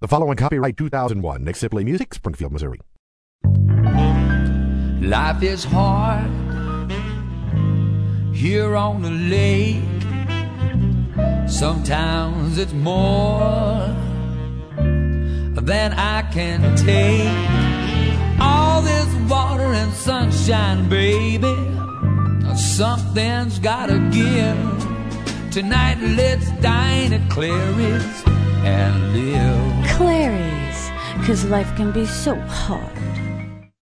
The following copyright 2001, Nick Sibley Music, Springfield, Missouri. Life is hard here on the lake. Sometimes it's more than I can take. All this water and sunshine, baby, something's gotta give. Tonight let's dine at Clary's and live. Clary's, 'cause life can be so hard.